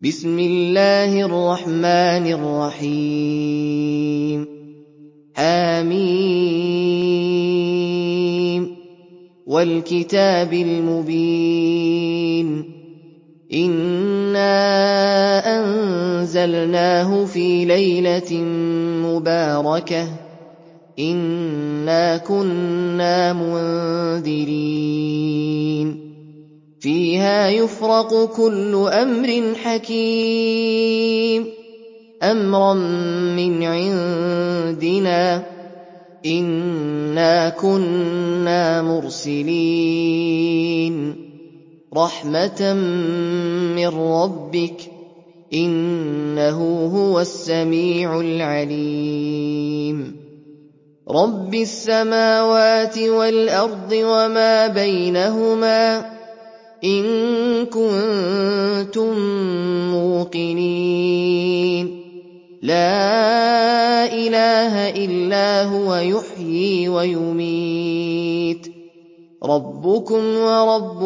بسم الله الرحمن الرحيم حم والكتاب المبين إنا أنزلناه في ليلة مباركة إنا كنا منذرين فيها يفرق كل أمر حكيم أمرا من عندنا إنا كنا مرسلين رحمة من ربك إنه هو السميع العليم رب السماوات والأرض وما بينهما إن كنتم موقنين لا إله إلا هو يحيي ويميت ربكم ورب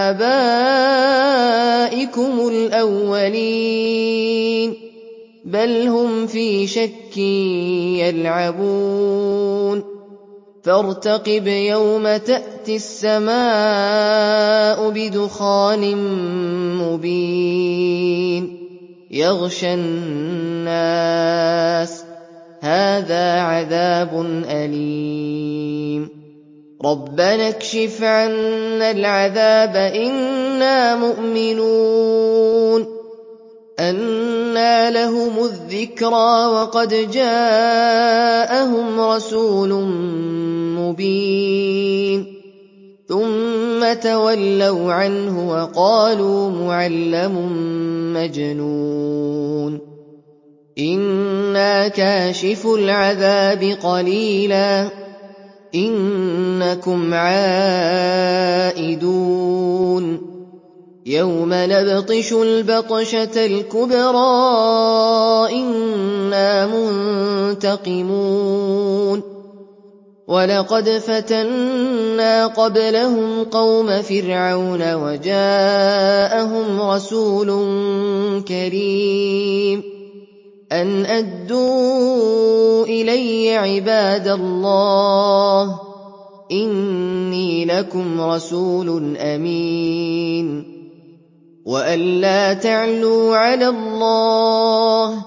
آبائكم الأولين بل هم في شك يلعبون فارتقب يوم تأتي السماء بدخان مبين يغشى الناس هذا عذاب أليم ربنا اكشف عنا العذاب إنا مؤمنون أنى لهم الذكرى وقد جاءهم رسول مبين ثم تولوا عنه وقالوا معلم مجنون إنا كاشف العذاب قليلا إنكم عائدون يوم نبطش البطشة الكبرى إنا منتقمون ولقد فتنا قبلهم قوم فرعون وجاءهم رسول كريم أن أدوا إلي عباد الله إني لكم رسول أمين وأن لا تعلوا على الله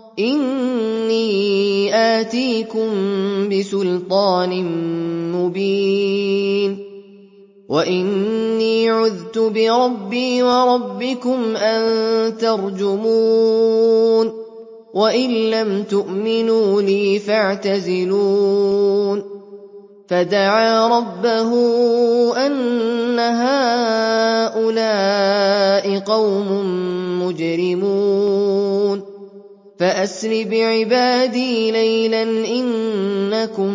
إني آتيكم بسلطان مبين وإني عذت بربي وربكم أن ترجمون وإن لم تؤمنوا لي فاعتزلون فدعا ربه أن هؤلاء قوم مجرمون فأسر بعبادي ليلا إنكم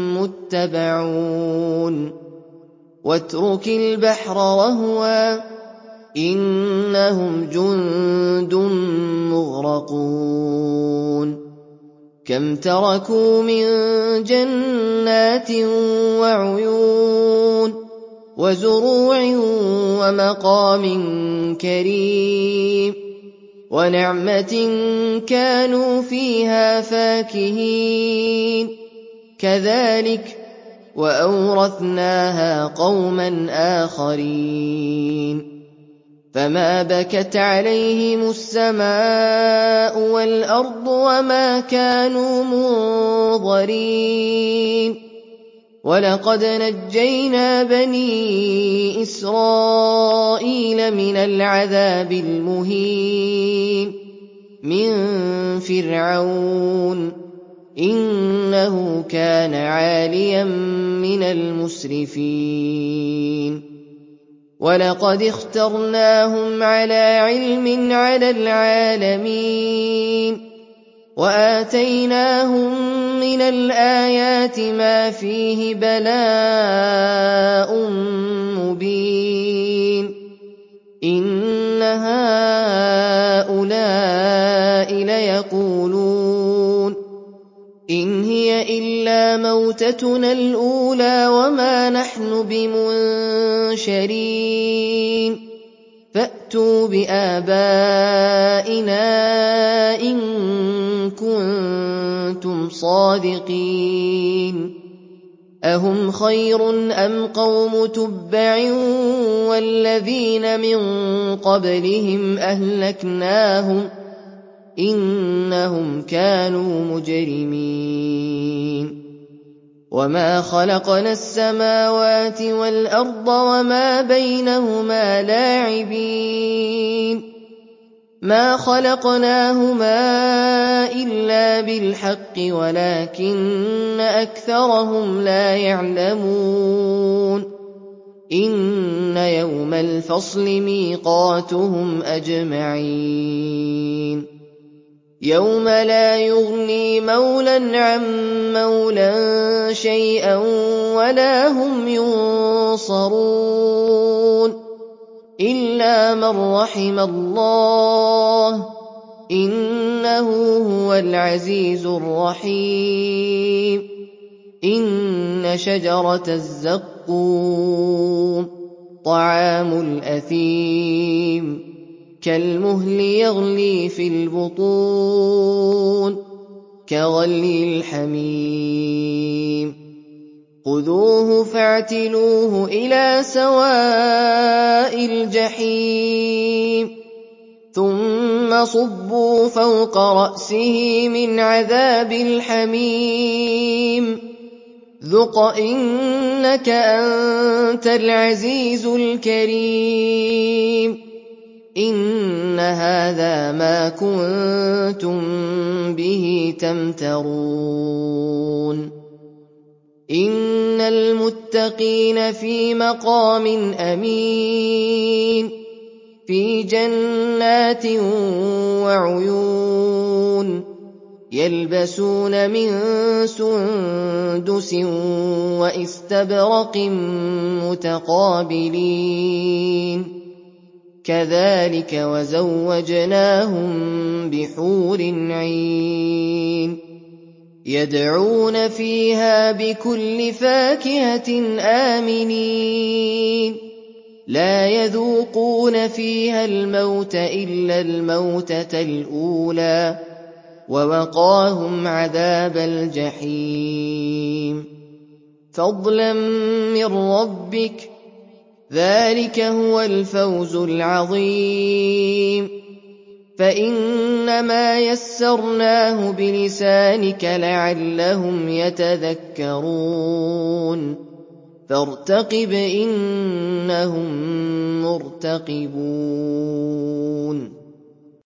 متبعون واترك البحر رهوا إنهم جند مغرقون كم تركوا من جنات وعيون وزروع ومقام كريم ونعمة كانوا فيها فاكهين كذلك وأورثناها قوما آخرين فما بكت عليهم السماء والأرض وما كانوا منظرين ولقد نجينا بني إسرائيل من العذاب المهين من فرعون إنه كان عاليا من المسرفين ولقد اخترناهم على علم على العالمين وآتيناهم من الآيات ما فيه بلاء مبين إن هؤلاء ليقولون إن هي إلا موتتنا الأولى وما نحن بمنشرين فأتوا بآبائنا الصَّادِقِينَ أَهُمْ خَيْرٌ أَمْ قَوْمُ تُبَّعٍ وَالَّذِينَ مِن قَبْلِهِمْ أَهْلَكْنَاهُمْ إِنَّهُمْ كَانُوا مُجْرِمِينَ وَمَا خَلَقْنَا السَّمَاوَاتِ وَالْأَرْضَ وَمَا بَيْنَهُمَا لَاعِبِينَ مَا خَلَقْنَاهُمَا إِلَّا بِالْحَقِّ وَلَٰكِنَّ أَكْثَرَهُمْ لَا يَعْلَمُونَ إِنَّ يَوْمَ الْفَصْلِ مِيقَاتُهُمْ أَجْمَعِينَ يَوْمَ لَا يُغْنِي مَوْلًى عَن مَّوْلًى شَيْئًا وَلَا هُمْ يُنصَرُونَ إِلَّا مَن رَّحِمَ اللَّهُ إِنَّهُ هُوَ الْعَزِيزُ الرَّحِيمُ إِنَّ شَجَرَتَ الزَّقُّومِ طَعَامُ الْأَثِيمِ كَالْمُهْلِ يَغْلِي فِي الْبُطُونِ كَغَلْيِ الْحَمِيمِ خُذُوهُ فَاعْتِلُوهُ إِلَىٰ سَوَاءِ الْجَحِيمِ ثُمَّ صُبُّوا فَوْقَ رَأْسِهِ مِنْ عَذَابِ الْحَمِيمِ ذُقْ إِنَّكَ أَنتَ الْعَزِيزُ الْكَرِيمُ إِنَّ هَٰذَا مَا كُنتُم بِهِ تَمْتَرُونَ إِنَّ الْمُتَّقِينَ فِي مَقَامٍ أَمِينٍ فِي جَنَّاتٍ وَعُيُونٍ يَلْبَسُونَ مِن سُندُسٍ وَإِسْتَبْرَقٍ مُّتَقَابِلِينَ كَذَٰلِكَ وَزَوَّجْنَاهُم بِحُورٍ عِينٍ يَدْعُونَ فِيهَا بِكُلِّ فَاكِهَةٍ آمِنِينَ لَا يَذُوقُونَ فِيهَا الْمَوْتَ إِلَّا الْمَوْتَةَ الْأُولَىٰ وَوَقَاهُمْ عَذَابَ الْجَحِيمِ فَضْلًا مِّن رَّبِّكَ ذَٰلِكَ هُوَ الْفَوْزُ الْعَظِيمُ فَإِنَّمَا يَسَّرْنَاهُ بِلِسَانِكَ لَعَلَّهُمْ يَتَذَكَّرُونَ فَارْتَقِبْ إِنَّهُم مُّرْتَقِبُونَ